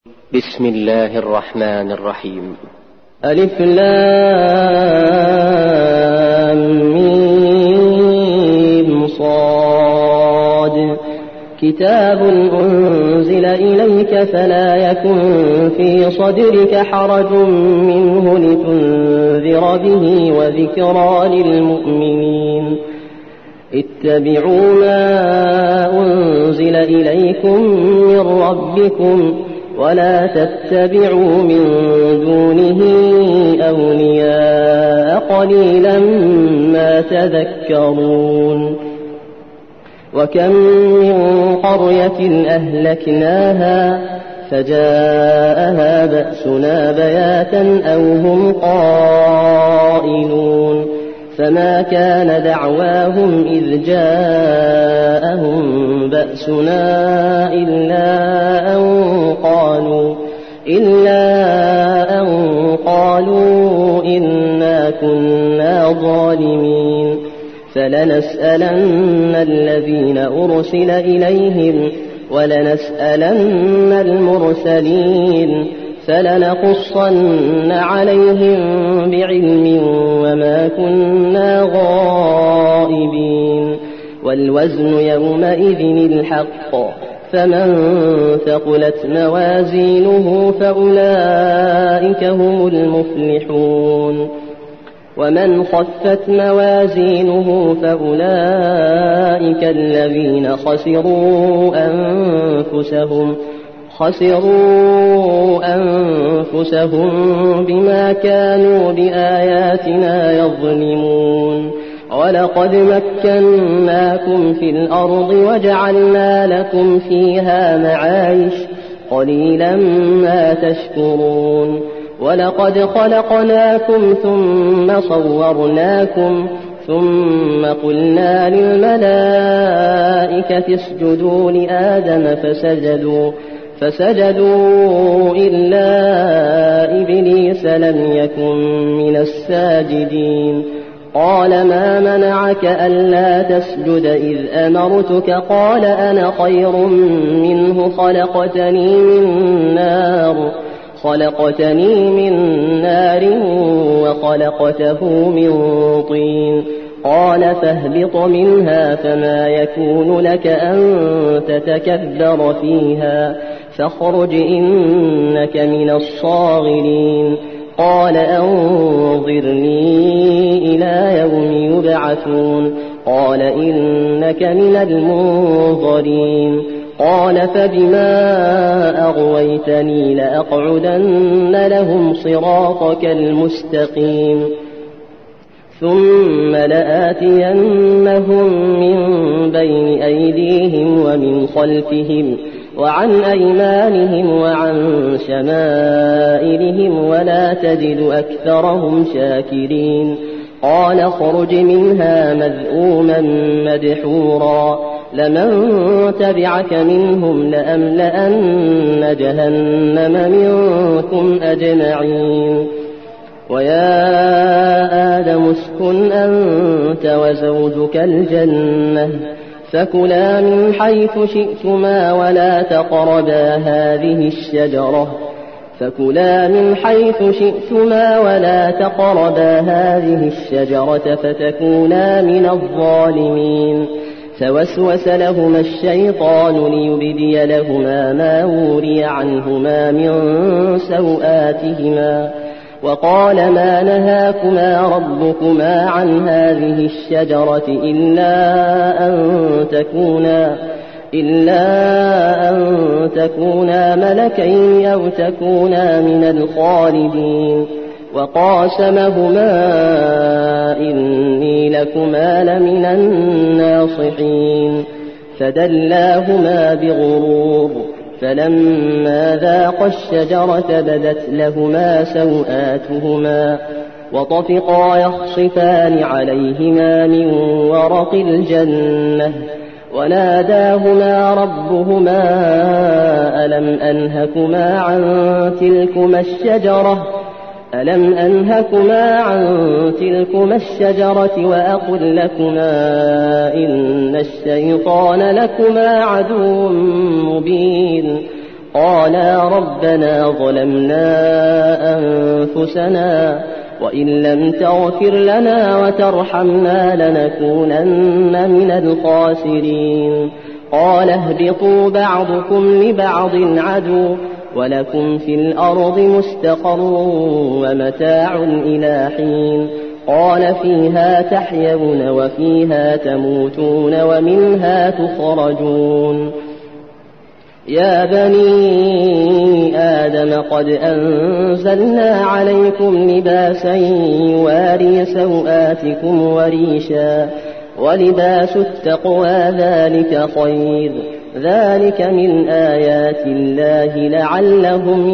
بسم الله الرحمن الرحيم. ألف لام ميم صاد. كتاب أنزل إليك فلا يكن في صدرك حرج منه لتنذر به وذكرى للمؤمنين. اتبعوا ما أنزل إليكم من ربكم ولا تتبعوا من دونه أولياء قليلا ما تذكرون. وكم من قرية أهلكناها فجاءها بأسنا بياتا أو هم قائلون فما كان دعواهم إذ جاءهم بأسنا إلا أن قالوا إنا كنا ظالمين. فلنسألن الذين أرسل إليهم ولنسألن المرسلين فلنقصن عليهم بعلم وما كنا غائبين. والوزن يومئذ الحق فمن ثقلت موازينه فأولئك هم المفلحون ومن خفت موازينه فأولئك الذين خسروا أنفسهم بما كانوا بآياتنا يظلمون. ولقد مكناكم في الأرض وجعلنا لكم فيها معايش قليلا ما تشكرون. ولقد خلقناكم ثم صورناكم ثم قلنا للملائكة اسجدوا لآدم فسجدوا إلا إبليس لم يكن من الساجدين. قال ما منعك ألا تسجد إذ أمرتك؟ قال أنا خير منه خلقتني من نار وخلقته من طين. قال فاهبط منها فما يكون لك أن تتكبر فيها فاخرج إنك من الصاغرين. قال أنظرني إلى يوم يبعثون. قال إنك من المنظرين. قال فبما أغويتني لأقعدن لهم صراطك المستقيم ثم لآتينهم من بين أيديهم ومن خلفهم وعن أيمانهم وعن شمائلهم ولا تجد أكثرهم شاكرين. قال اخرج منها مذءوما مدحورا لمن تبعك منهم لأملأن جهنم منكم أجمعين. ويا آدم اسكن أنت وزوجك الجنة فكلا من حيث شئتما ولا تقربا هذه الشجرة فتكونا من الظالمين. فوسوس لهما الشيطان ليبدي لهما ما وري عنهما من سوآتهما وقال ما نهاكما ربكما عن هذه الشجرة إلا أن تكونا ملكين أو تكونا من الخالدين. وقاسمهما إني لكما لمن الناصحين. فدلاهما بغرور فلما ذاقا الشجرة بدت لهما سوآتهما وطفقا يخصفان عليهما من ورق الجنة وناداهما ربهما ألم أنهكما عن تلكما الشجرة وأقل لكما إن الشيطان لكما عدو مبين. قالا ربنا ظلمنا أنفسنا وإن لم تغفر لنا وترحمنا لنكونن من الخاسرين. قال اهبطوا بعضكم لبعض عدو ولكم في الأرض مستقر ومتاع إلى حين. قال فيها تحيون وفيها تموتون ومنها تخرجون. يا بني آدم قد أنزلنا عليكم لباسا يواري سوآتكم وريشا ولباس التقوى ذلك خير ذلك من آيات الله لعلهم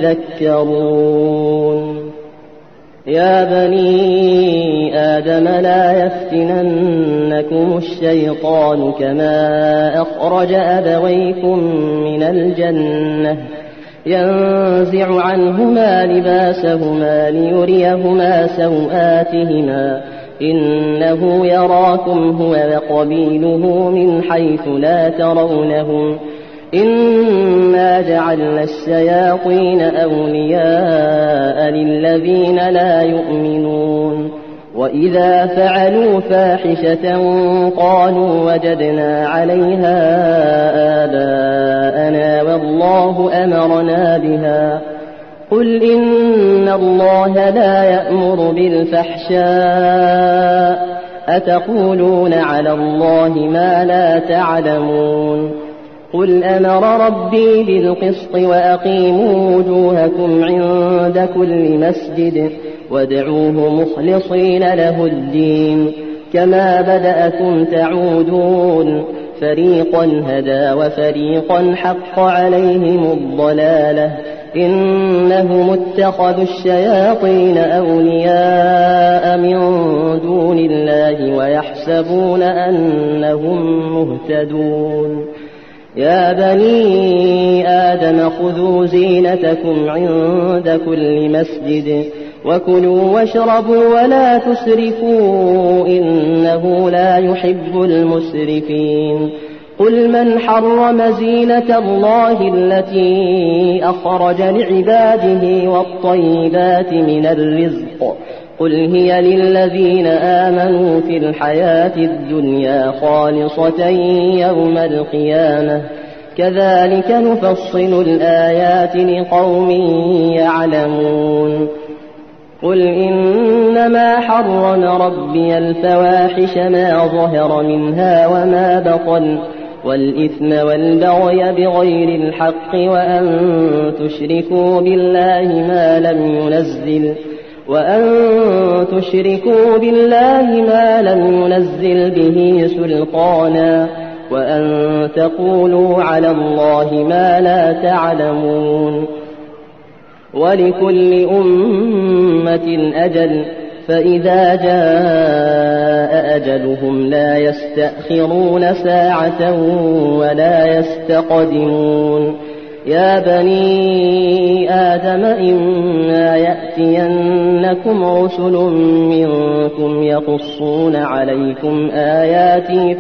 يذكرون. يا بني آدم لا يفتننكم الشيطان كما أخرج أبويكم من الجنة ينزع عنهما لباسهما ليريهما سوآتهما إنه يراكم هو وقبيله من حيث لا ترونهم إنا جعلنا الشياطين أولياء للذين لا يؤمنون. وإذا فعلوا فاحشة قالوا وجدنا عليها آباءنا والله أمرنا بها. قل إن الله لا يأمر بالفحشاء أتقولون على الله ما لا تعلمون. قل أمر ربي بالقسط وأقيموا وجوهكم عند كل مسجد وادعوه مخلصين له الدين كما بدأكم تعودون. فريقا هدى وفريقا حق عليهم الضلالة إنهم اتخذوا الشياطين أولياء من دون الله ويحسبون أنهم مهتدون. يا بني آدم خذوا زينتكم عند كل مسجد وكلوا واشربوا ولا تسرفوا إنه لا يحب المسرفين. قل من حرم زينة الله التي أخرج لعباده والطيبات من الرزق قل هي للذين آمنوا في الحياة الدنيا خالصة يوم القيامة كذلك نفصل الآيات لقوم يعلمون. قل إنما حرم ربي الفواحش ما ظهر منها وما بطن والإثم والبغي بغير الحق وأن تشركوا بالله ما لم ينزل به سلطانا وأن تقولوا على الله ما لا تعلمون. ولكل أمة أجل فإذا جاء أجلهم لا يستأخرون ساعة ولا يستقدمون. يا بني آدم إما يأتينكم رسل منكم يقصون عليكم آياتي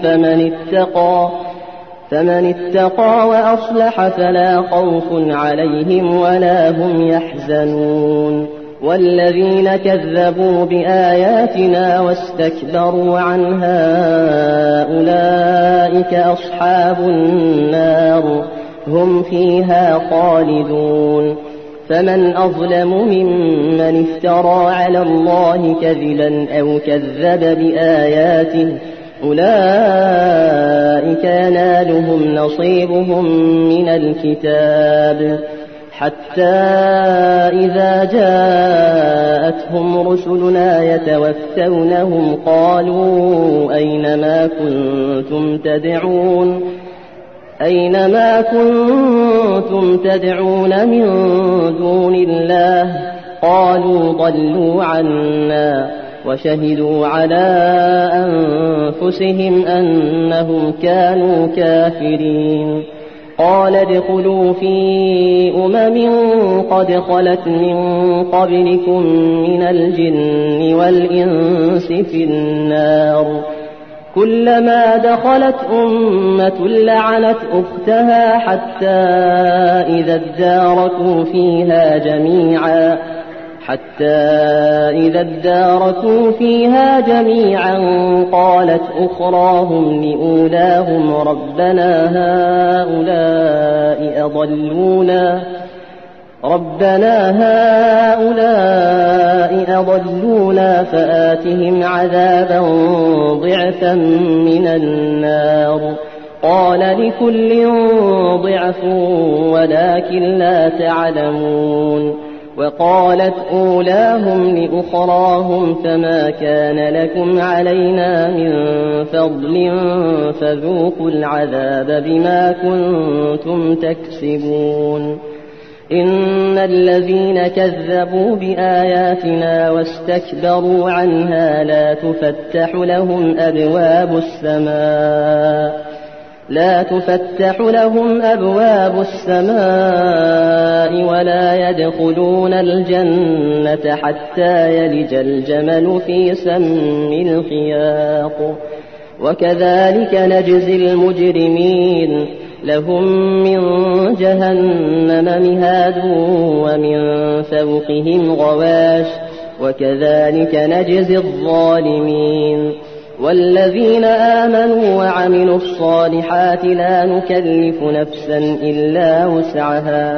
فمن اتقى وأصلح فلا خوف عليهم ولا هم يحزنون. والذين كذبوا بآياتنا واستكبروا عنها أولئك أصحاب النار هم فيها خالدون. فمن أظلم ممن افترى على الله كذبا أو كذب بآياته أولئك ينالهم نصيبهم من الكتاب حتى إذا جاءتهم رسلنا يتوفونهم قالوا أينما كنتم تدعون من دون الله قالوا ضلوا عنا وشهدوا على أنفسهم أنهم كانوا كافرين. قال ادخلوا في قد خلت من قبلكم من الجن والإنس في النار كلما دخلت أمة لعنت أختها حتى إذا اداركوا فيها جميعا قالت أخراهم لأولاهم ربنا هؤلاء أضلونا فآتهم عذابا ضعفا من النار قال لكل ضعف ولكن لا تعلمون وقالت أولاهم لأخراهم فما كان لكم علينا من فضل فذوقوا العذاب بما كنتم تكسبون إن الذين كذبوا بآياتنا واستكبروا عنها لا تفتح لهم أبواب السماء ولا يدخلون الجنة حتى يلج الجمل في سم الخياط وكذلك نجزي المجرمين لهم من جهنم مهاد ومن فوقهم غواش وكذلك نجزي الظالمين والذين آمنوا وعملوا الصالحات لا نكلف نفسا إلا وسعها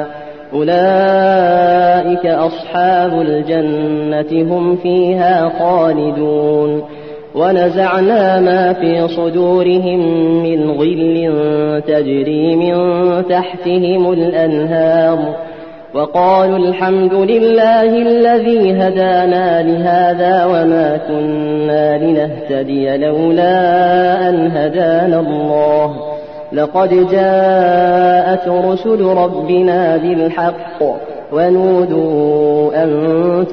أولئك أصحاب الجنة هم فيها خالدون ونزعنا ما في صدورهم من غل تجري من تحتهم الأنهار وقالوا الحمد لله الذي هدانا لهذا وما كنا لنهتدي لولا أن هدانا الله لقد جاءت رسل ربنا بالحق ونودوا أن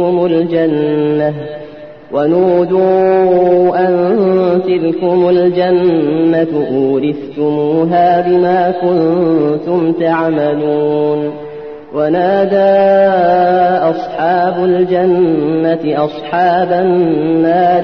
تلكم الجنة أورثتموها بما كنتم تعملون ونادى أصحاب الجنة أصحاب النار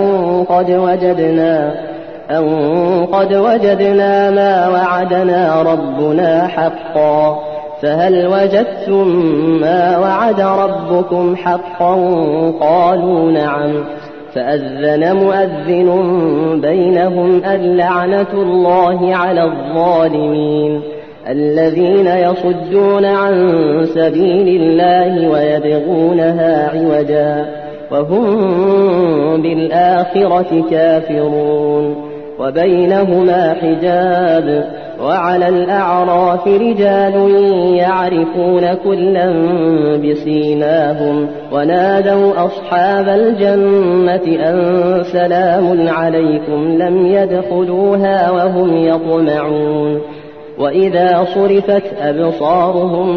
أن قد وجدنا ما وعدنا ربنا حقا فهل وجدتم ما وعد ربكم حقا قالوا نعم فأذن مؤذن بينهم اللعنة الله على الظالمين الذين يصدون عن سبيل الله ويبغونها عوجا وهم بالآخرة كافرون وبينهما حجاب وعلى الأعراف رجال يعرفون كلا بسيماهم ونادوا أصحاب الجنة أن سلام عليكم لم يدخلوها وهم يطمعون وإذا صرفت أبصارهم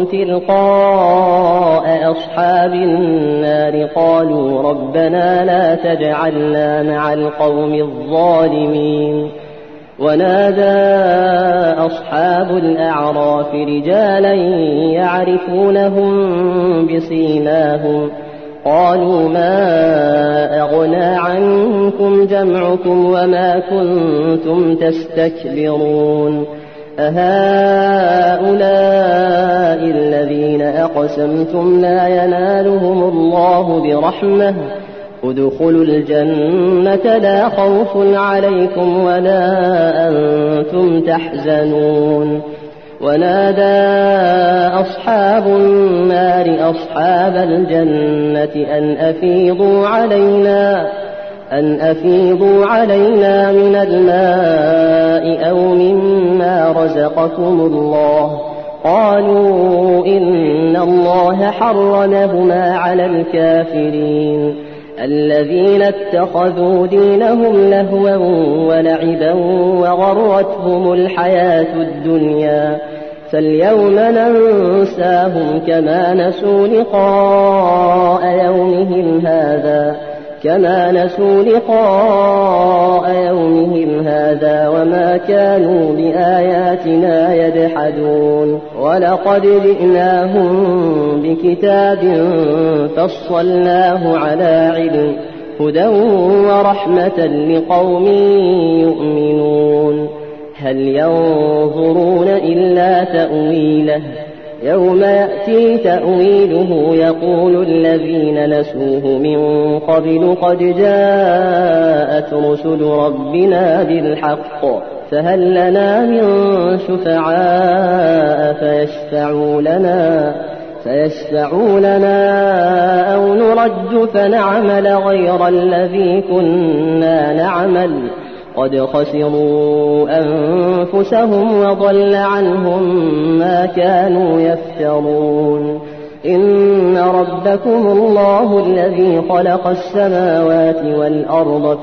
تلقاء أصحاب النار قالوا ربنا لا تجعلنا مع القوم الظالمين ونادى أصحاب الأعراف رجالا يعرفونهم بسيماهم قالوا ما أغنى عنكم جمعكم وما كنتم تستكبرون أهؤلاء الذين أقسمتم لا ينالهم الله برحمة ادخلوا الجنة لا خوف عليكم ولا أنتم تحزنون ونادى أصحاب النار أصحاب الجنة أن أفيضوا علينا من الماء أو مما رزقكم الله قالوا إن الله حرمهما على الكافرين الذين اتخذوا دينهم لهوا ولعبا وغرتهم الحياة الدنيا فاليوم ننساهم كما نسوا لقاء يومهم هذا وما كانوا بآياتنا يجحدون ولقد جئناهم بكتاب فصلناه على علم هدى ورحمة لقوم يؤمنون هل ينظرون إلا تأويله يوم يأتي تأويله يقول الذين نسوه من قبل قد جاءت رسل ربنا بالحق فهل لنا من شفعاء فيشفعوا لنا أو نرد فنعمل غير الذي كنا نعمل قد خسروا أنفسهم وضل عنهم ما كانوا يفترون إن ربكم الله الذي خلق السماوات والأرض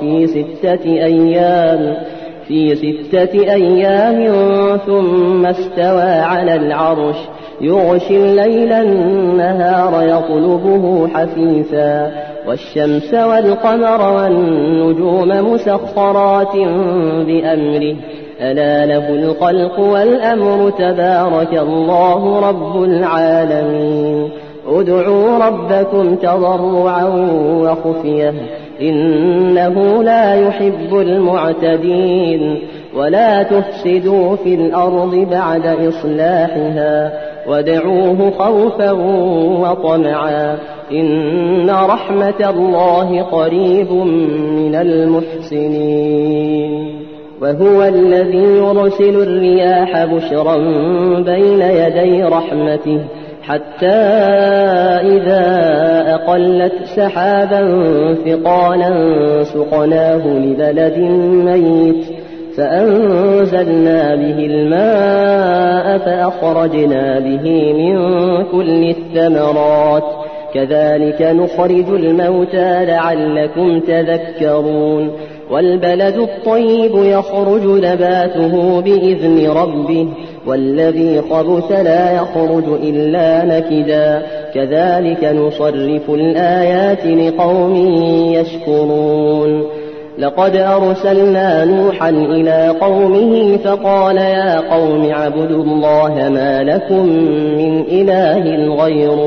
في 6 أيام ثم استوى على العرش يغشي الليل النهار يطلبه حثيثا والشمس والقمر والنجوم مسخرات بأمره ألا له الخلق والأمر تبارك الله رب العالمين ادعوا ربكم تضرعا وخفية إنه لا يحب المعتدين ولا تفسدوا في الأرض بعد إصلاحها وادعوه خوفا وطمعا إن رحمة الله قريب من المحسنين وهو الذي يرسل الرياح بشرا بين يدي رحمته حتى إذا أقلت سحابا ثقالا سقناه لبلد ميت فأنزلنا به الماء فأخرجنا به من كل الثمرات كذلك نخرج الموتى لعلكم تذكرون والبلد الطيب يخرج نباته بإذن ربه والذي خبث لا يخرج إلا نكدا كذلك نصرف الآيات لقوم يشكرون لقد أرسلنا نوحا إلى قومه فقال يا قوم اعبدوا الله ما لكم من إله غيره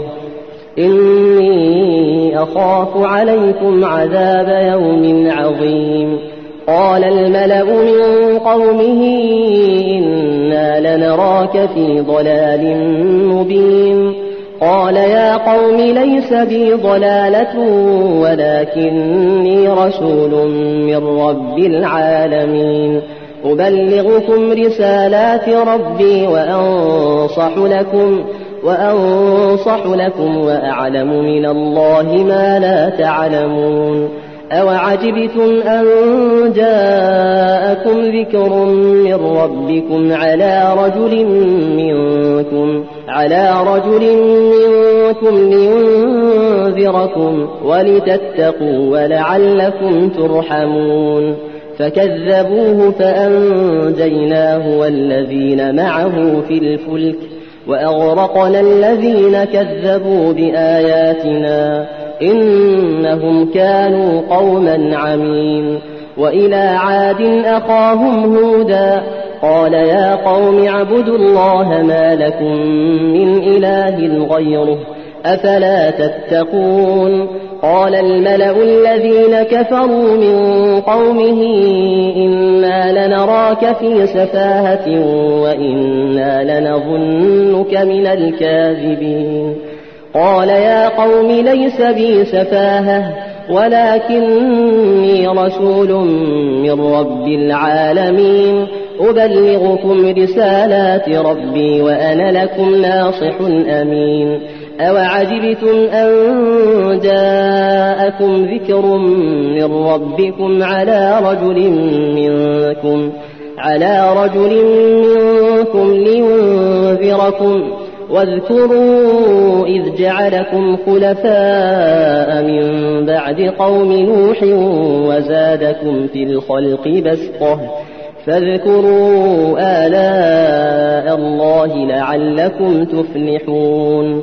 إني أخاف عليكم عذاب يوم عظيم قال الملأ من قومه إنا لنراك في ضلال مبين قال يا قوم ليس بي ضلالة ولكني رسول من رب العالمين أبلغكم رسالات ربي وأنصح لكم وأعلم من الله ما لا تعلمون أوعجبتم أن جاءكم ذكر من ربكم على رجل منكم لينذركم ولتتقوا ولعلكم ترحمون فكذبوه فأنجيناه والذين معه في الفلك وأغرقنا الذين كذبوا بآياتنا إنهم كانوا قوما عمين وإلى عاد أخاهم هودا قال يا قوم اعبدوا الله ما لكم من إله غيره أفلا تتقون قال الملأ الذين كفروا من قومه إنا لنراك في سفاهة وإنا لنظنك من الكاذبين قال يا قوم ليس بي سفاهة ولكني رسول من رب العالمين أبلغكم رسالات ربي وأنا لكم ناصح أمين أوعجبتم أن جاءكم ذكر من ربكم على رجل منكم لينذركم واذكروا إذ جعلكم خلفاء من بعد قوم نوح وزادكم في الخلق بسطة فاذكروا آلاء الله لعلكم تفلحون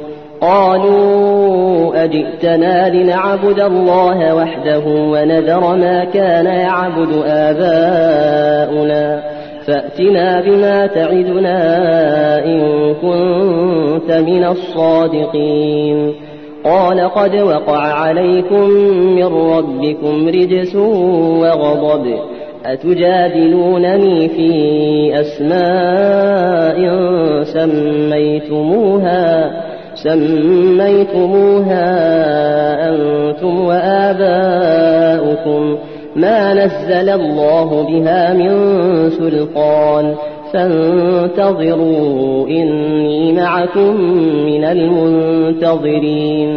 قالوا أجئتنا لنعبد الله وحده ونذر ما كان يعبد آباؤنا فأتنا بما تعدنا إن كنت من الصادقين قال قد وقع عليكم من ربكم رجس وغضب أتجادلونني في أسماء سميتموها أنتم وآباؤكم ما نزل الله بها من سلطان فانتظروا إني معكم من المنتظرين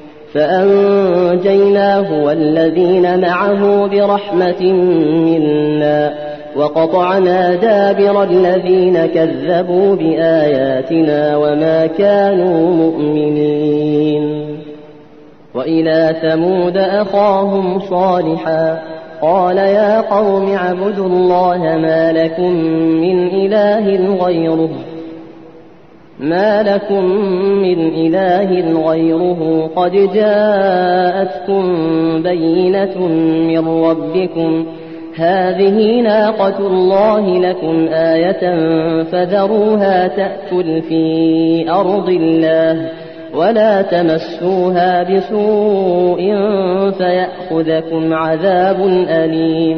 فأنجيناه والذين معه برحمة منا وقطعنا دابر الذين كذبوا بآياتنا وما كانوا مؤمنين وإلى ثمود أخاهم صالحا قال يا قوم اعبدوا الله ما لكم من إله غيره قد جاءتكم بينة من ربكم هذه ناقة الله لكم آية فذروها تأكل في أرض الله ولا تمسوها بسوء فيأخذكم عذاب أليم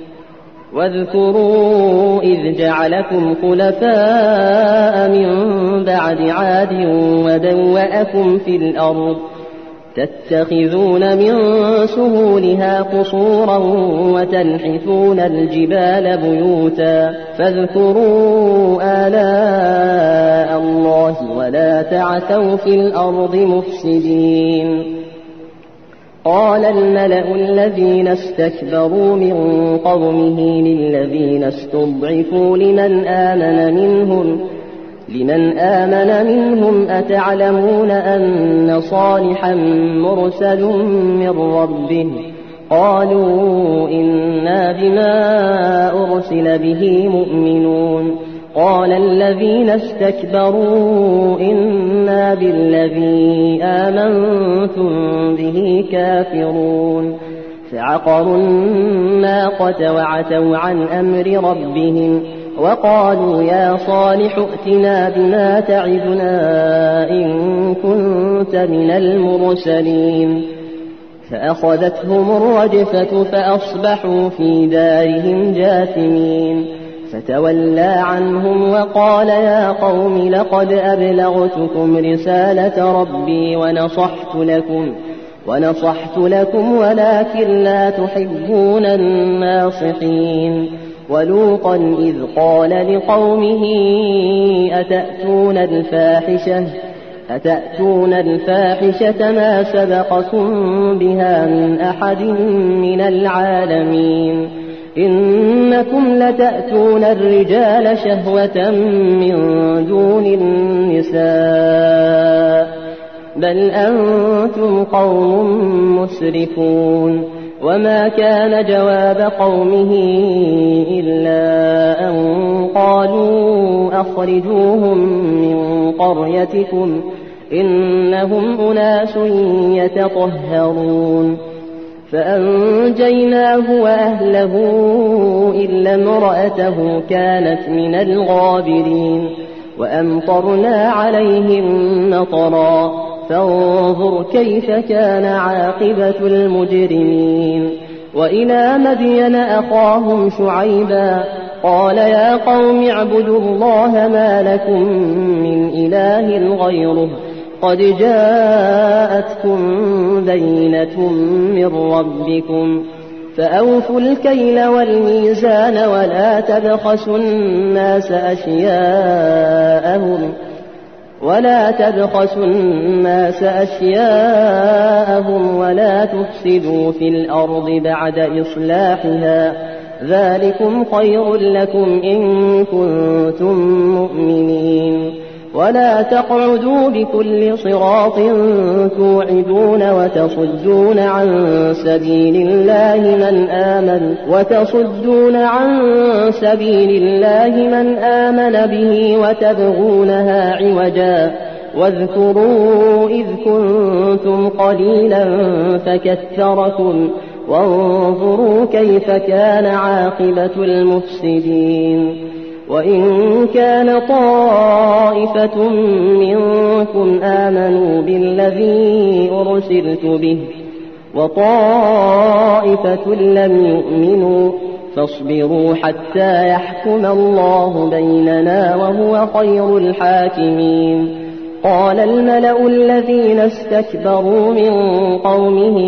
واذكروا إذ جعلكم خلفاء من بعد عاد وبوأكم في الأرض تتخذون من سهولها قصورا وتنحتون الجبال بيوتا فاذكروا آلاء الله ولا تعثوا في الأرض مفسدين قال الملأ الذين استكبروا من قومه للذين استضعفوا لمن آمن منهم أتعلمون أن صالحا مرسل من ربه قالوا إنا بما أرسل به مؤمنون قال الذين استكبروا إنا بالذي آمنتم به كافرون فعقروا الناقة وعتوا عن أمر ربهم وقالوا يا صالح ائتنا بما تعدنا إن كنت من المرسلين فأخذتهم الرجفة فأصبحوا في دارهم جاثمين فتولى عنهم وقال يا قوم لقد أبلغتكم رسالة ربي ونصحت لكم ولكن لا تحبون الناصحين ولوطا إذ قال لقومه أتأتون الفاحشة ما سبقكم بها من أحد من العالمين إنكم لتأتون الرجال شهوة من دون النساء بل أنتم قوم مسرفون وما كان جواب قومه إلا أن قالوا أخرجوهم من قريتكم إنهم أناس يتطهرون فأنجيناه وأهله إلا امرأته كانت من الغابرين وأمطرنا عليهم مطرا فانظر كيف كان عاقبة المجرمين وإلى مدين أخاهم شعيبا قال يا قوم اعبدوا الله ما لكم من إله غيره قد جاءتكم بينة من ربكم فأوفوا الكيل والميزان ولا تبخسوا الناس أشياءهم ولا تفسدوا في الأرض بعد إصلاحها ذلكم خير لكم إن كنتم مؤمنين ولا تقعدوا بكل صراط توعدون وتصدون عن سبيل الله من آمن به وتبغونها عوجا واذكروا إذ كنتم قليلا فكثركم وانظروا كيف كان عاقبة المفسدين وإن كان طائفة منكم آمنوا بالذي أرسلت به وطائفة لم يؤمنوا فاصبروا حتى يحكم الله بيننا وهو خير الحاكمين. قال الملأ الذين استكبروا من قومه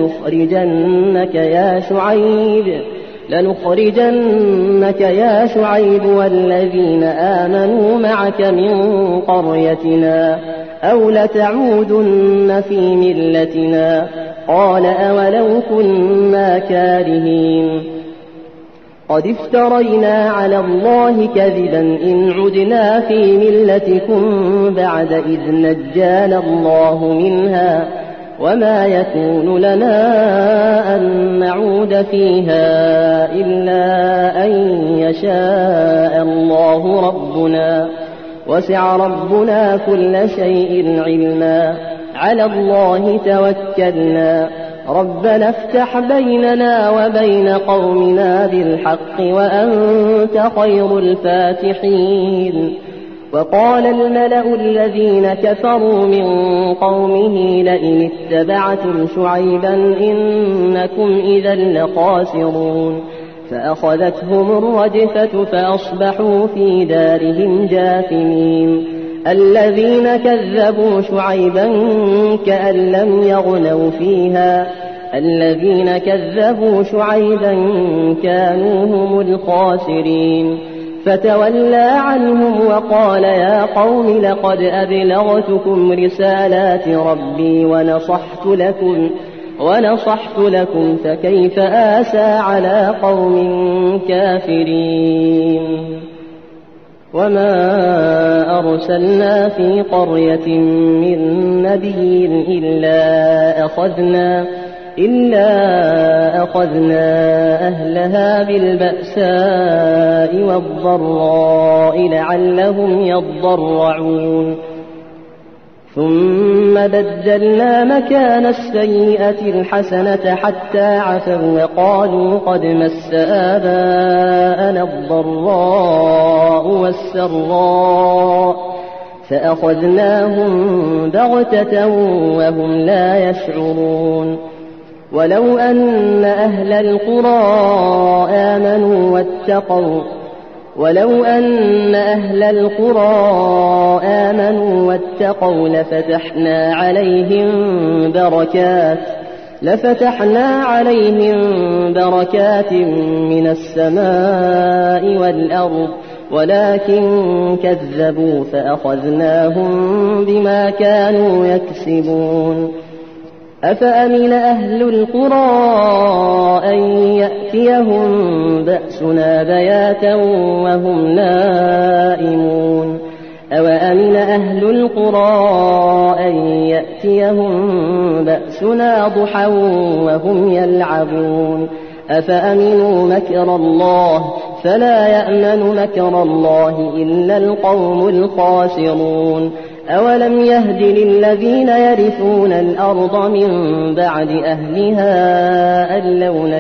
لنخرجنك يا شعيب والذين آمنوا معك من قريتنا أو لتعودن في ملتنا. قال أولو كنا كارهين قد افترينا على الله كذبا إن عدنا في ملتكم بعد إذ نجانا الله منها وما يكون لنا أن نعود فيها إلا أن يشاء الله ربنا وسع ربنا كل شيء علما على الله توكلنا ربنا افتح بيننا وبين قومنا بالحق وأنت خير الفاتحين. وقال الملأ الذين كفروا من قومه لئن اتبعتم شعيبا إنكم إذا لخاسرون. فأخذتهم الرجفة فأصبحوا في دارهم جاثمين. الذين كذبوا شعيبا كأن لم يغنوا فيها الذين كذبوا شعيبا كانوا هم الخاسرين. فتولى عنهم وقال يا قوم لقد أبلغتكم رسالات ربي ونصحت لكم فكيف آسى على قوم كافرين. وما أرسلنا في قرية من نبي إلا أخذنا أهلها بالبأساء والضراء لعلهم يضرعون. ثم بدلنا مكان السيئة الحسنة حتى عفوا وقالوا قد مس آباءنا الضراء والسراء فأخذناهم بغتة وهم لا يشعرون. ولو أن أهل القرى آمنوا واتقوا لفتحنا عليهم بركات من السماء والأرض ولكن كذبوا فأخذناهم بما كانوا يكسبون. أفأمن أهل القرى أن يأتيهم بأسنا بياتا وهم نائمون أوأمن أهل القرى أن يأتيهم بأسنا ضحى وهم يلعبون أفأمنوا مكر الله فلا يأمن مكر الله إلا القوم الخاسرون. أولم يهد للذين يرثون الأرض من بعد أهلها أن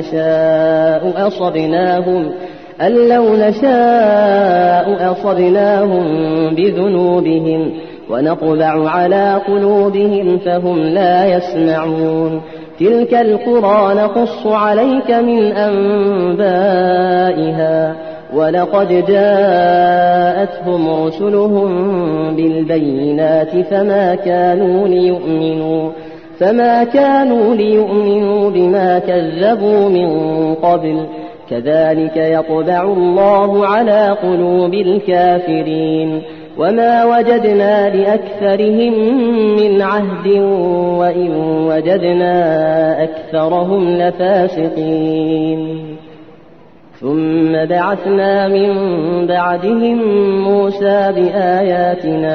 لو نشاء أصبناهم بذنوبهم ونطبع على قلوبهم فهم لا يسمعون. تلك القرى نقص عليك من أنبائها ولقد جاءتهم رسلهم بالبينات فما كانوا ليؤمنوا بما كذبوا من قبل كذلك يطبع الله على قلوب الكافرين. وما وجدنا لأكثرهم من عهد وإن وجدنا أكثرهم لفاسقين. ثم بعثنا من بعدهم موسى بآياتنا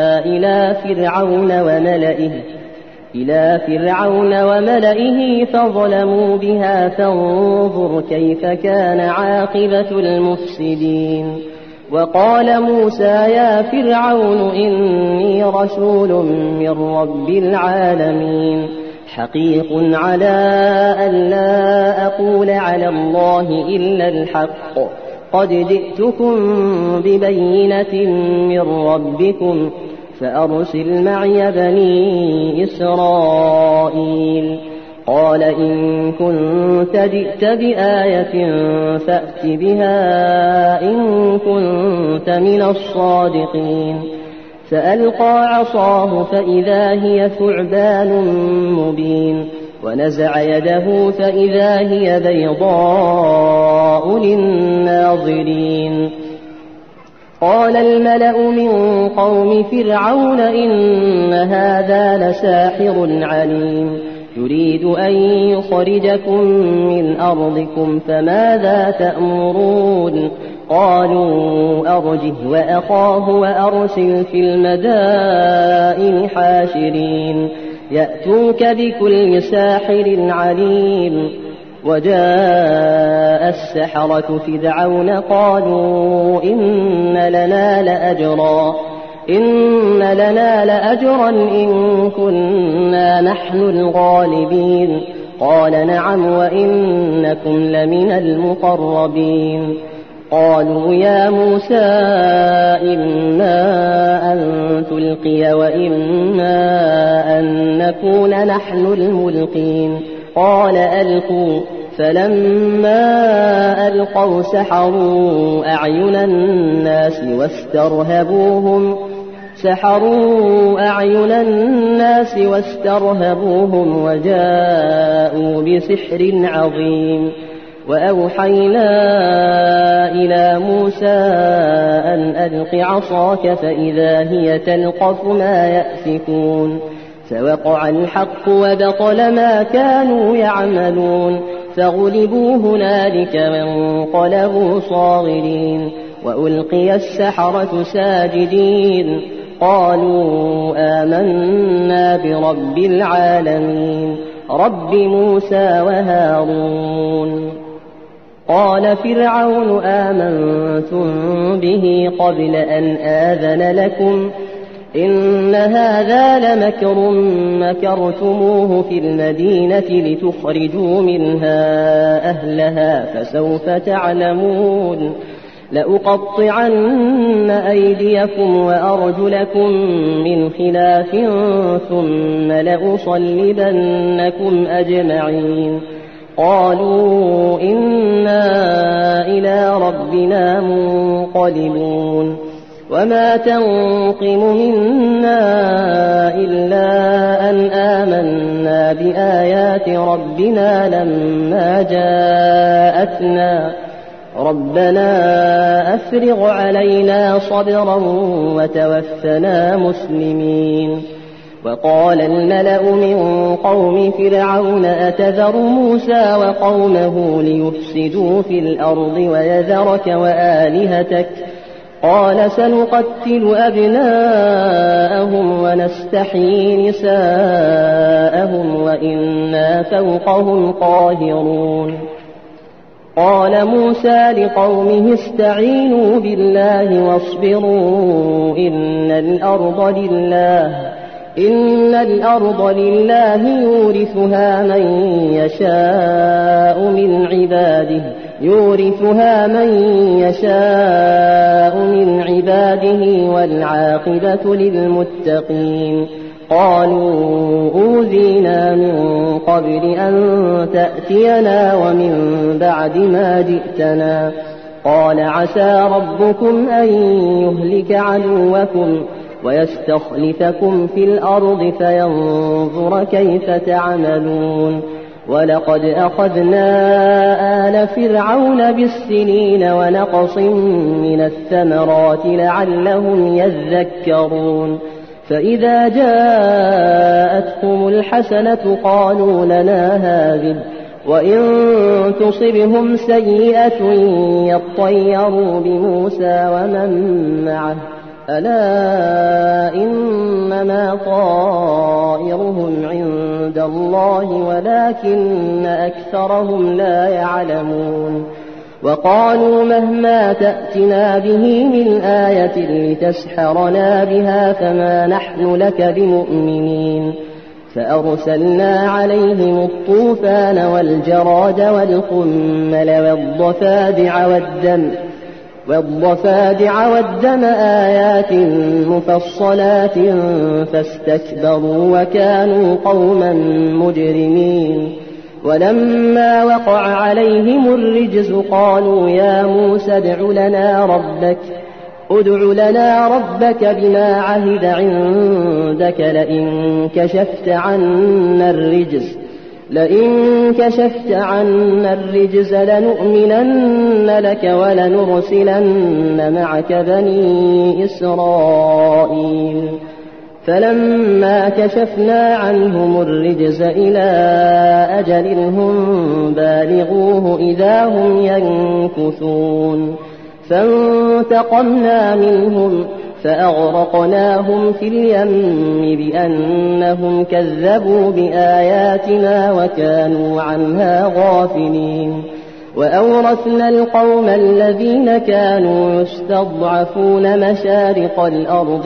إلى فرعون وملئه فظلموا بها فانظر كيف كان عاقبة المفسدين. وقال موسى يا فرعون إني رسول من رب العالمين حقيق على أن لا أقول على الله إلا الحق قد جئتكم ببينة من ربكم فأرسل معي بني إسرائيل. قال إن كنت جئت بآية فأت بها إن كنت من الصادقين. فألقى عصاه فإذا هي ثعبان مبين ونزع يده فإذا هي بيضاء للناظرين. قال الملأ من قوم فرعون إن هذا لساحر عليم يريد أن يخرجكم من أرضكم فماذا تأمرون؟ قالوا أرجه وأخاه وأرسل في المدائن حاشرين يأتوك بكل ساحر عليم. وجاء السحرة فرعون قالوا إن لنا لأجرا إن كنا نحن الغالبين. قال نعم وإنكم لمن المقربين. قالوا يا موسى إما أن تلقي وإما أن نكون نحن الملقين. قال ألقوا. فلما ألقوا سحروا أعين الناس واسترهبوهم وجاءوا بسحر عظيم. وأوحينا إلى موسى أن ألق عصاك فإذا هي تلقف ما يأفكون. فوقع الحق وبطل ما كانوا يعملون فغلبوا هنالك وانقلبوا صاغرين. وألقي السحرة ساجدين قالوا آمنا برب العالمين رب موسى وهارون. قال فرعون آمنتم به قبل أن آذن لكم إن هذا لمكر مكرتموه في المدينة لتخرجوا منها أهلها فسوف تعلمون. لأقطعن أيديكم وأرجلكم من خلاف ثم لأصلبنكم أجمعين. قالوا إنا إلى ربنا منقلبون. وما تنقم منا إلا أن آمنا بآيات ربنا لما جاءتنا ربنا أفرغ علينا صبرا وتوفنا مسلمين. وقال الملأ من قوم فرعون أتذر موسى وقومه ليفسدوا في الأرض ويذرك وآلهتك قال سنقتل أبناءهم ونستحيي نساءهم وإنا فوقهم قاهرون. قال موسى لقومه استعينوا بالله واصبروا إن الأرض لله يورثها من يشاء من عباده والعاقبة للمتقين. قالوا أوذينا من قبل أن تأتينا ومن بعد ما جئتنا. قال عسى ربكم أن يهلك عدوكم ويستخلفكم في الأرض فينظر كيف تعملون. ولقد أخذنا آل فرعون بالسنين ونقص من الثمرات لعلهم يذكرون. فإذا جاءتهم الحسنة قالوا لنا هذه وإن تصبهم سيئة يطيروا بموسى ومن معه ألا إنما طائرهم عند الله ولكن أكثرهم لا يعلمون. وقالوا مهما تأتنا به من آية لتسحرنا بها فما نحن لك بمؤمنين. فأرسلنا عليهم الطوفان والجراد والقمل والضفادع والدم والضفادع والدم آيات مفصلات فاستكبروا وكانوا قوما مجرمين. ولما وقع عليهم الرجز قالوا يا موسى ادع لنا ربك بما عهد عندك لئن كشفت عنا الرجز لنؤمنن لك ولنرسلن معك بني إسرائيل. فلما كشفنا عنهم الرجز إلى أجل هم بالغوه إذا هم ينكثون. فانتقمنا منهم فأغرقناهم في اليم بأنهم كذبوا بآياتنا وكانوا عنها غافلين. وأورثنا القوم الذين كانوا يستضعفون مشارق الأرض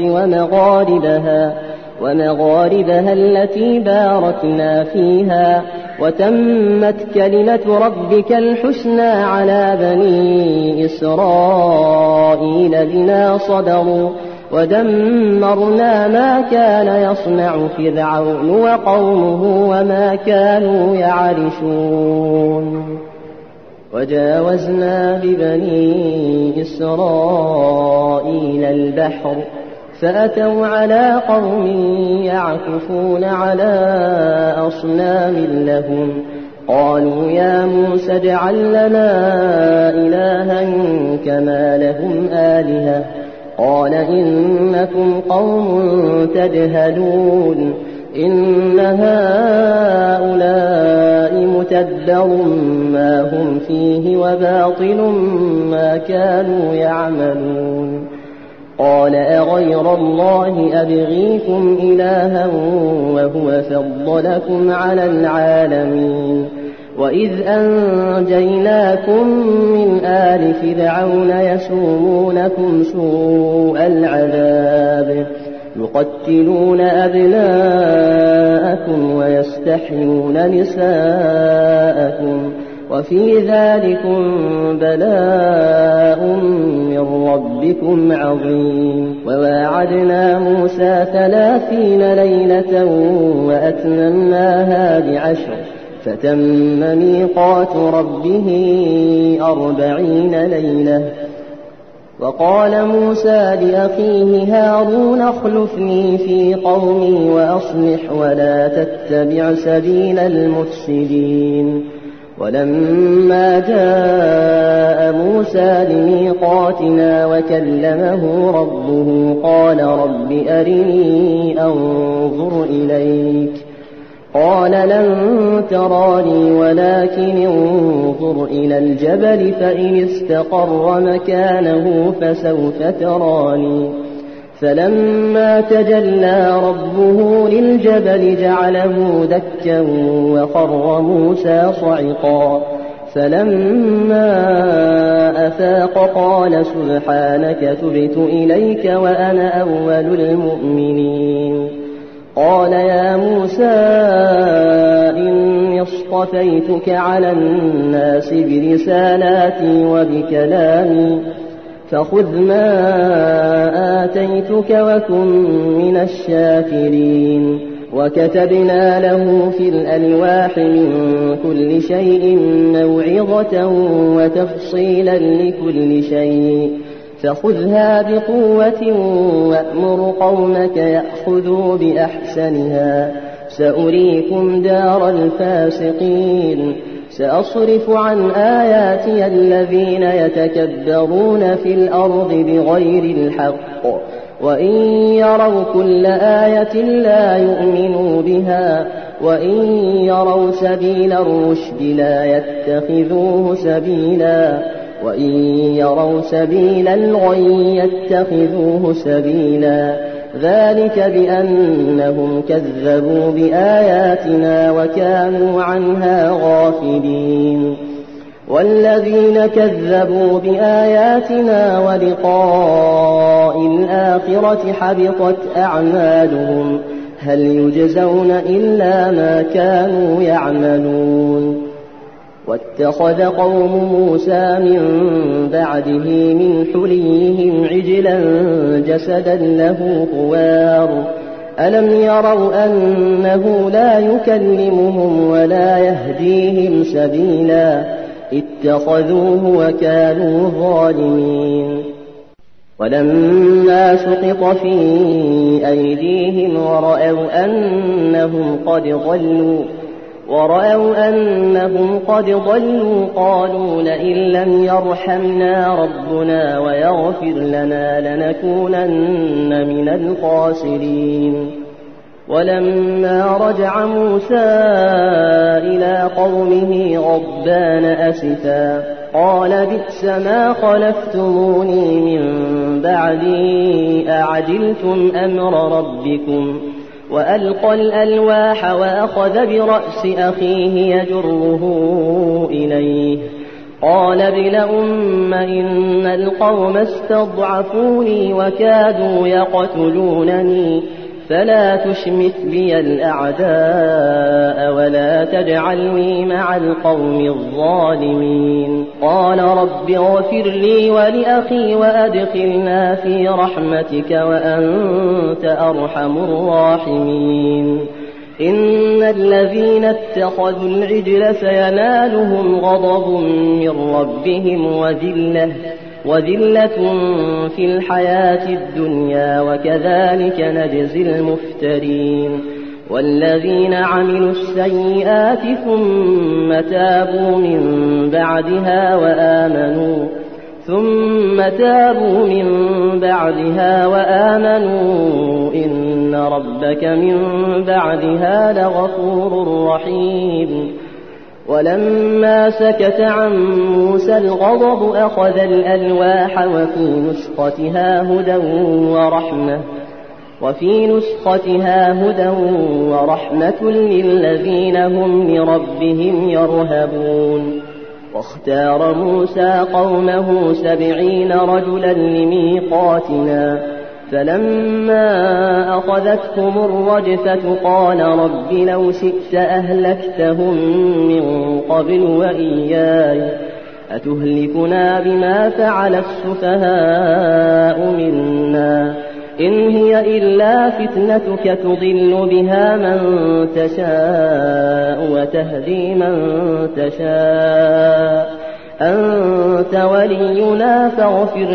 ومغاربها التي باركنا فيها وتمت كلمة ربك الحسنى على بني إسرائيل بما صبروا ودمرنا ما كان يصنع فرعون وقومه وما كانوا يعرشون. وجاوزنا ببني إسرائيل البحر فأتوا على قوم يعكفون على أصنام لهم قالوا يا موسى اجعل لنا إلها كما لهم آلهة قال إنكم قوم تجهلون إن هؤلاء متبر ما هم فيه وباطل ما كانوا يعملون. قال أغير الله أبغيكم إلها وهو فضلكم على العالمين. وإذ أنجيناكم من آل فرعون يسومونكم سوء العذاب يقتلون أبناءكم ويستحيون نساءكم وفي ذلكم بلاء من ربكم عظيم. وواعدنا موسى 30 ليلة وأتممناها ب10 فتم ميقات ربه 40 ليلة. وقال موسى لأخيه هارون اخلفني في قومي وأصلح ولا تتبع سبيل المفسدين. ولما جاء موسى لميقاتنا وكلمه ربه قال رب أرني أنظر إليك قال لن تراني ولكن انظر إلى الجبل فإن استقر مكانه فسوف تراني. فلما تجلى ربه للجبل جعله دكا وخر موسى صعقا. فلما أفاق قال سبحانك تبت إليك وأنا أول المؤمنين. قال يا موسى إني اصطفيتك على الناس برسالاتي وبكلامي فخذ ما آتيتك وكن من الشاكرين. وكتبنا له في الألواح من كل شيء موعظة وتفصيلا لكل شيء فخذها بقوة وأمر قومك يأخذوا بأحسنها سأريكم دار الفاسقين. سأصرف عن آياتي الذين يتكبرون في الأرض بغير الحق وإن يروا كل آية لا يؤمنوا بها وإن يروا سبيل الرشد لا يتخذوه سبيلا وإن يروا سبيل الغي يتخذوه سبيلا. ذلك بأنهم كذبوا بآياتنا وكانوا عنها غافلين. والذين كذبوا بآياتنا ولقاء الآخرة حبطت أعمالهم هل يجزون إلا ما كانوا يعملون. واتخذ قوم موسى من بعده من حليهم عجلا جسدا له خوار ألم يروا أنه لا يكلمهم ولا يهديهم سبيلا اتخذوه وكانوا ظالمين ولما سقط في أيديهم ورأوا أنهم قد ضلوا قالوا لئن لم يرحمنا ربنا ويغفر لنا لنكونن من الخاسرين ولما رجع موسى إلى قومه غضبان أسفا قال بئس ما خلفتموني من بعدي أعجلتم أمر ربكم وألقى الألواح وأخذ برأس أخيه يجره إليه قال ابن أم إن القوم استضعفوني وكادوا يقتلونني فلا تشمت بي الأعداء ولا تجعلني مع القوم الظالمين قال رب اغفر لي ولأخي وأدخلنا في رحمتك وأنت أرحم الراحمين إن الذين اتخذوا العجل سينالهم غضب من ربهم وذلة في الحياة الدنيا وكذلك نجزي المفترين والذين عملوا السيئات ثم تابوا من بعدها وآمنوا إن ربك من بعدها لغفور رحيم ولما سكت عن موسى الغضب أخذ الألواح وفي نسختها هدى ورحمة للذين هم لربهم يرهبون واختار موسى قومه 70 رجلا لميقاتنا فلما أخذتهم الرجفة قال رب لو شئت أهلكتهم من قبل وإياي أتهلكنا بما فعل السفهاء منا إن هي إلا فتنتك تضل بها من تشاء وتهدي من تشاء أنت ولينا فاغفر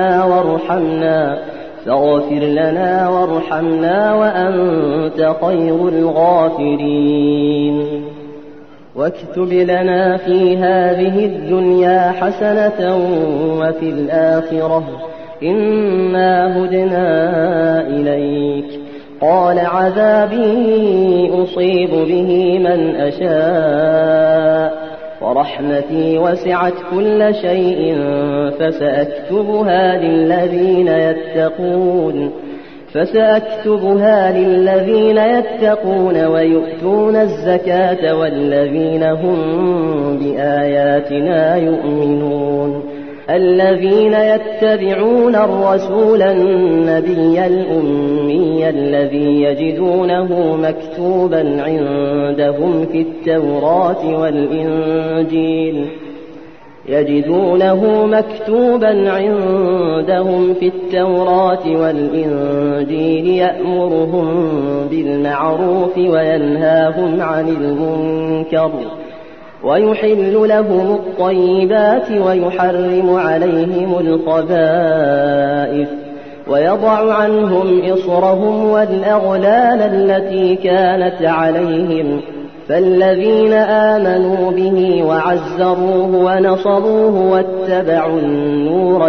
لنا وارحمنا وأنت خير الغافرين واكتب لنا في هذه الدنيا حسنة وفي الآخرة إنا هدنا إليك قال عذابي أصيب به من أشاء ورحمتي وسعت كل شيء فسأكتبها للذين يتقون ويؤتون الزكاة والذين هم بآياتنا يؤمنون الذين يتبعون الرسول النبي الأمي الذي يجدونه مكتوبا عندهم في التوراة والإنجيل يأمرهم بالمعروف وينهاهم عن المنكر ويحل لهم الطيبات ويحرم عليهم الخبائث ويضع عنهم إصرهم والأغلال التي كانت عليهم فالذين آمنوا به وعزروه ونصروه واتبعوا النور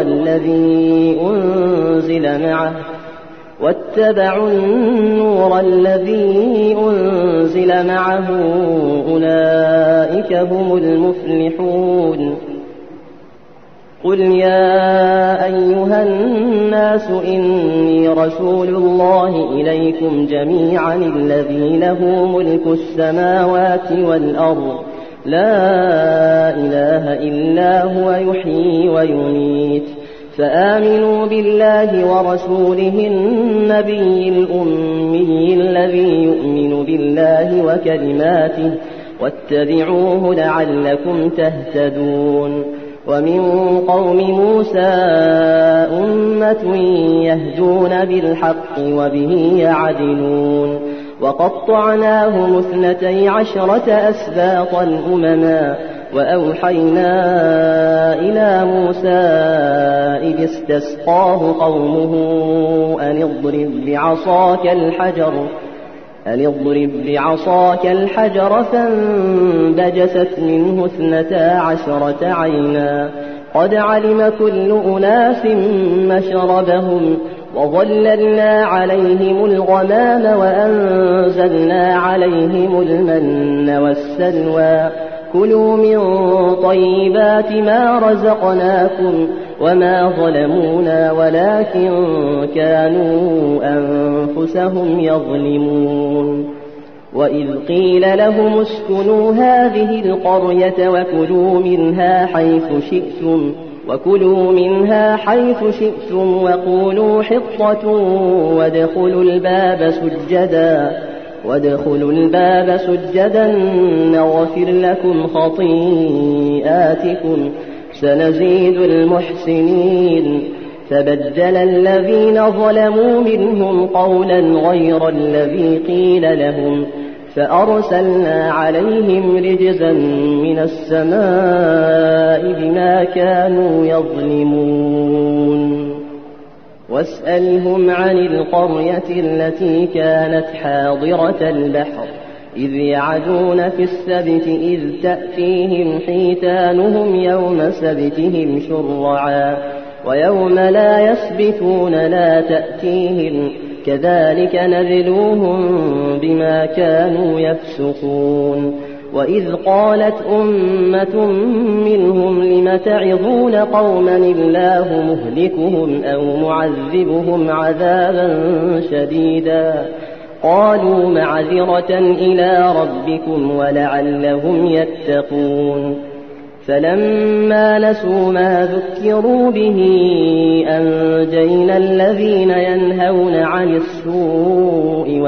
الذي أنزل معه أولئك هم المفلحون قل يا أيها الناس إني رسول الله إليكم جميعا الذي له ملك السماوات والأرض لا إله إلا هو يحيي ويميت فآمنوا بالله ورسوله النبي الأمي الذي يؤمن بالله واتبعوه لعلكم تهتدون. ومن قوم موسى أمة يهدون بالحق وبه يعدلون. وقطعناهم 12 أسباطا أمما وأوحينا إلى موسى إذ استسقاه قومه أن اضرب بعصاك الحجر فانبجست منه 12 عينا قد علم كل أناس مشربهم وظللنا عليهم الغمام وأنزلنا عليهم المن والسلوى كلوا من طيبات ما رزقناكم وما ظلمونا ولكن كانوا أنفسهم يظلمون. وإذ قيل لهم اسكنوا هذه القرية وكلوا منها حيث شئتم وقولوا حطة وادخلوا الباب سجدا نغفر لكم خطيئاتكم سنزيد المحسنين. فبدل الذين ظلموا منهم قولا غير الذي قيل لهم فأرسلنا عليهم رجزا من السماء بما كانوا يظلمون. واسألهم عن القرية التي كانت حاضرة البحر إذ يعدون في السبت إذ تأتيهم حيتانهم يوم سبتهم شرعا ويوم لا يسبتون لا تأتيهم كذلك نبلوهم بما كانوا يفسقون. وإذ قالت أمة منهم لم تعظون قوما الله مهلكهم أو معذبهم عذابا شديدا قالوا معذرة إلى ربكم ولعلهم يتقون. فلما نسوا ما ذكروا به أنجينا الذين ينهون عن السوء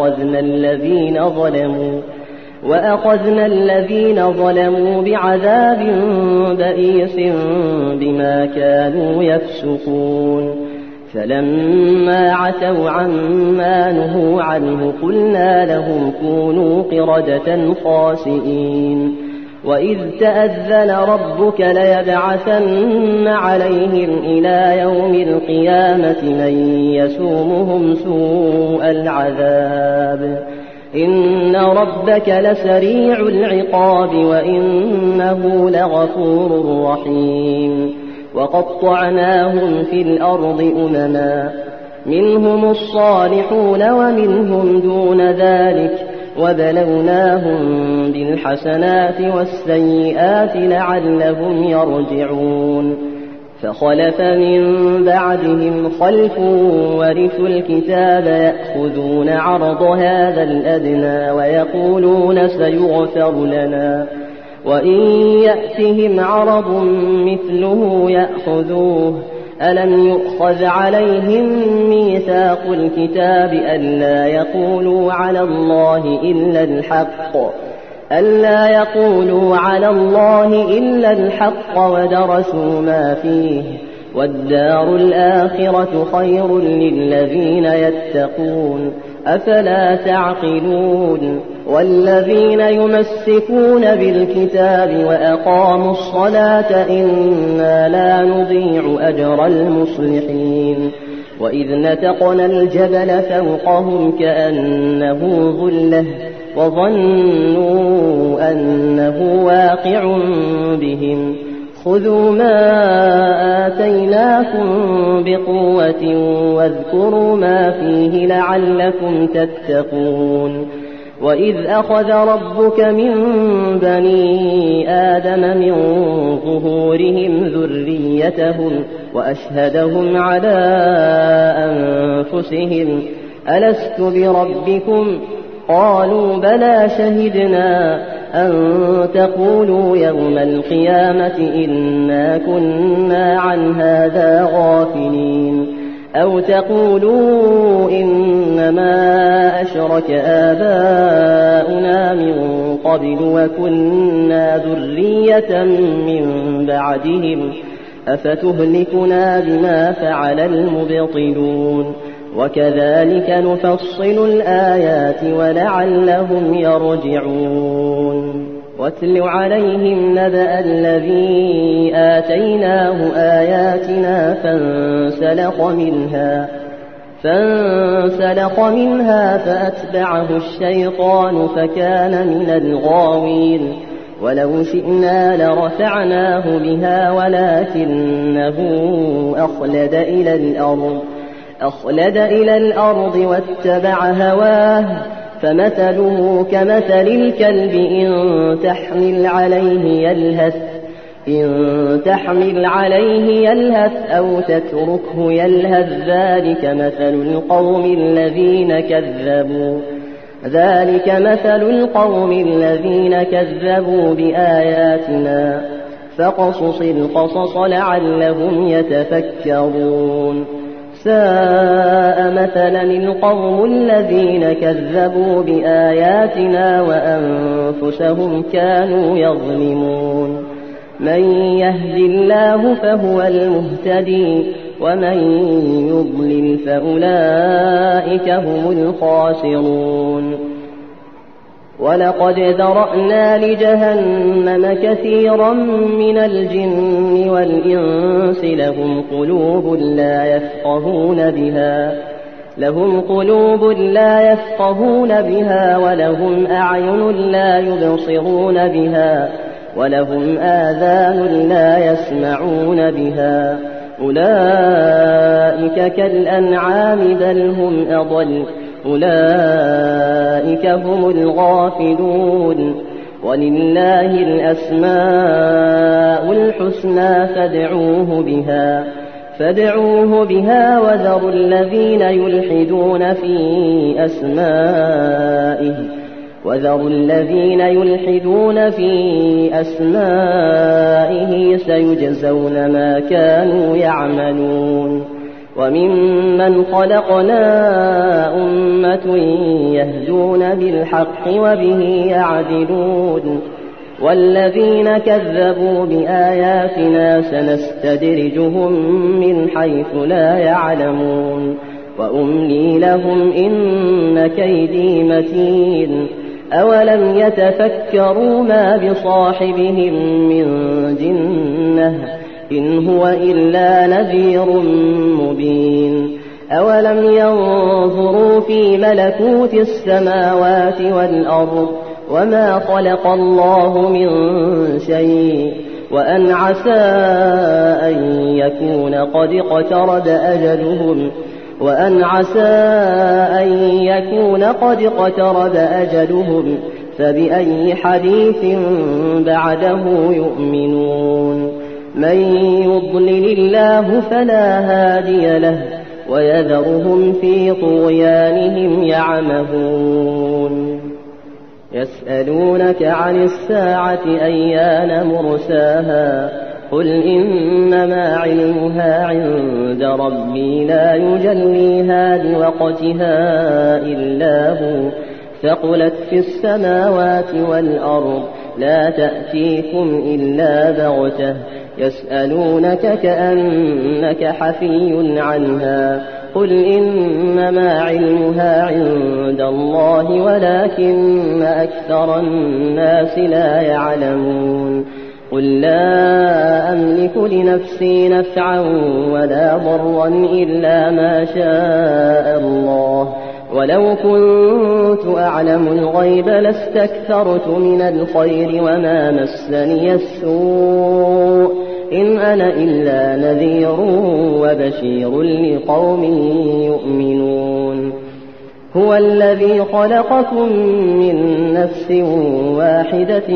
وأخذنا الذين ظلموا بعذاب بئيس بما كانوا يفسقون. فلما عتوا عما نهوا عنه قلنا لهم كونوا قردة خاسئين. وإذ تأذن ربك ليبعثن عليهم إلى يوم القيامة من يسومهم سوء العذاب إن ربك لسريع العقاب وإنه لغفور رحيم. وقطعناهم في الأرض أمما منهم الصالحون ومنهم دون ذلك وبلوناهم بالحسنات والسيئات لعلهم يرجعون. فخلف من بعدهم خلف ورثوا الكتاب يأخذون عرض هذا الأدنى ويقولون سيغفر لنا وإن يأتهم عرض مثله يأخذوه ألم يؤخذ عليهم ميثاق الكتاب ألا يقولوا على الله إلا الحق ودرسوا ما فيه والدار الآخرة خير للذين يتقون أفلا تعقلون. والذين يمسكون بالكتاب وأقاموا الصلاة إنا لا نضيع أجر المصلحين. وإذ نتقنا الجبل فوقهم كأنه ظلة وظنوا أنه واقع بهم خذوا ما آتيناكم بقوة واذكروا ما فيه لعلكم تتقون. وإذ أخذ ربك من بني آدم من ظهورهم ذريتهم وأشهدهم على أنفسهم ألست بربكم قالوا بلى شهدنا أن تقولوا يوم القيامة إنا كنا عن هذا غافلين أو تقولوا إنما أشرك آباؤنا من قبل وكنا ذرية من بعدهم أفتهلكنا بما فعل المبطلون وكذلك نفصل الآيات ولعلهم يرجعون واتل عليهم نبأ الذي آتيناه آياتنا فانسلخ منها فأتبعه الشيطان فكان من الغاوين ولو شئنا لرفعناه بها ولكنه أخلد إلى الأرض واتبع هواه فمثله كمثل الكلب إن تحمل عليه يلهث أو تتركه يلهث ذلك مثل القوم الذين كذبوا بآياتنا فقصص القصص لعلهم يتفكرون ساء مثلا القوم الذين كذبوا بآياتنا وأنفسهم كانوا يظلمون من يهد الله فهو المهتدي ومن يضلل فأولئك هم الخاسرون ولقد ذرأنا لجهنم كثيرا من الجن والإنس لهم قلوب لا يفقهون بها ولهم أعين لا يبصرون بها ولهم آذان لا يسمعون بها أولئك كالأنعام بل هم أضل أولئك هم الغافلون ولله الأسماء الحسنى فادعوه بها وذروا الذين يلحدون في أسمائه سيجزون ما كانوا يعملون وممن خلقنا أمة يهدون بالحق وبه يعدلون والذين كذبوا بآياتنا سنستدرجهم من حيث لا يعلمون وأملي لهم إن كيدي متين أولم يتفكروا ما بصاحبهم من جنة إن هو إلا نذير مبين أولم ينظروا في ملكوت السماوات والأرض وما خلق الله من شيء وأن عسى أن يكون قد اقترب أجلهم فبأي حديث بعده يؤمنون من يضلل الله فلا هادي له ويذرهم في طغيانهم يعمهون يسألونك عن الساعة أيان مرساها قل إنما علمها عند ربي لا يجليها لوقتها إلا هو ثقلت في السماوات والأرض لا تأتيكم إلا بغتة يسألونك كأنك حفي عنها قل إنما علمها عند الله ولكن أكثر الناس لا يعلمون قل لا أملك لنفسي نفعا ولا ضرا إلا ما شاء الله ولو كنت أعلم الغيب لاستكثرت من الخير وما مسني السوء إن أنا إلا نذير وبشير لقوم يؤمنون هو الذي خلقكم من نفس واحدة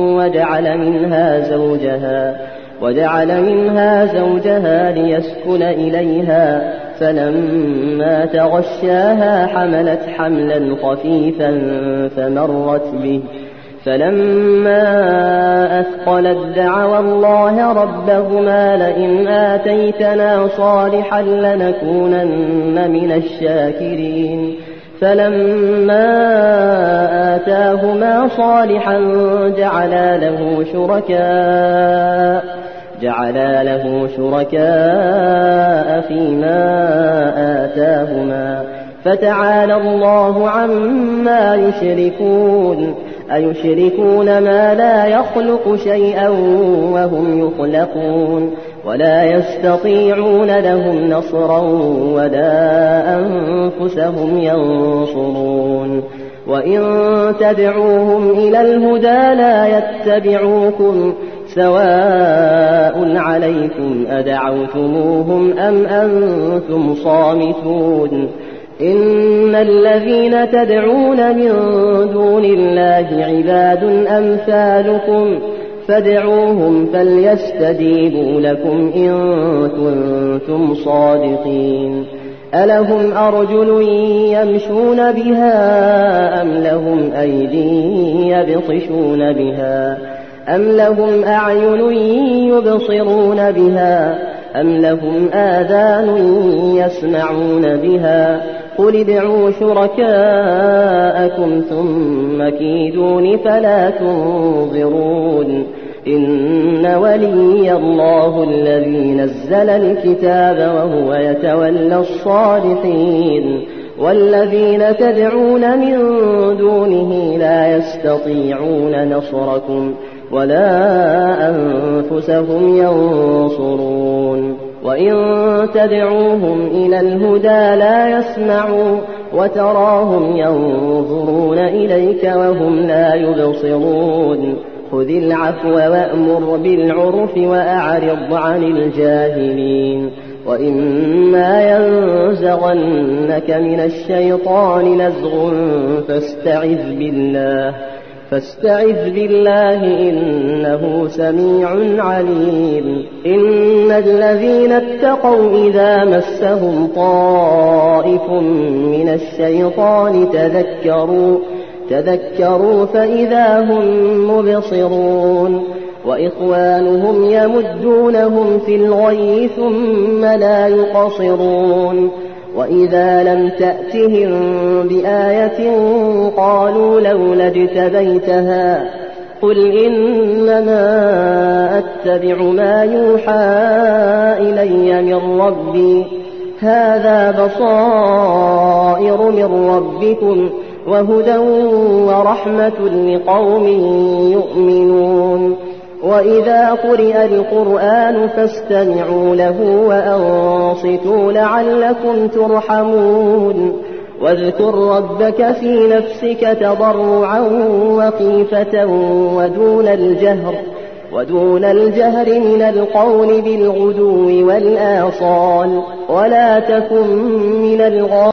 وجعل منها زوجها ليسكن إليها فلما تغشاها حملت حملا خفيفا فمرت به فلما أثقلت دعوا الله ربهما لئن آتيتنا صالحا لنكونن من الشاكرين فلما آتاهما صالحا جعلا له شركاء فيما آتاهما فتعالى الله عما يشركون أيشركون ما لا يخلق شيئا وهم يخلقون ولا يستطيعون لهم نصرا ولا أنفسهم ينصرون وإن تدعوهم إلى الهدى لا يتبعوكم سواء عليكم أدعوتموهم أم أنتم صامتون إن الذين تدعون من دون الله عباد أمثالكم فادعوهم فليستجيبوا لكم إن كنتم صادقين ألهم أرجل يمشون بها أم لهم أيدي يبطشون بها أم لهم أعين يبصرون بها أم لهم آذان يسمعون بها قل ادعوا شركاءكم ثم كيدون فلا تنظرون إن ولي الله الذي نزل الكتاب وهو يتولى الصالحين والذين تدعون من دونه لا يستطيعون نصركم ولا أنفسهم ينصرون وإن تدعوهم إلى الهدى لا يسمعوا وتراهم ينظرون إليك وهم لا يبصرون خذ العفو وأمر بالعرف وأعرض عن الجاهلين وإما ينزغنك من الشيطان نزغ فاستعذ بالله إنه سميع عليم إن الذين اتقوا إذا مسهم طائف من الشيطان تذكروا فإذا هم مبصرون وإخوانهم يمدونهم في الغي ثم لا يقصرون وإذا لم تأتهم بآية قالوا لولا اجتبيتها قل إنما أتبع ما يوحى إلي من ربي هذا بصائر من ربكم وهدى ورحمة لقوم يؤمنون وإذا قرئ القرآن فاستمعوا له وأنصتوا لعلكم ترحمون واذكر ربك في نفسك تضرعا وخيفة ودون الجهر من القول بالغدو والآصال ولا تكن من الغافلين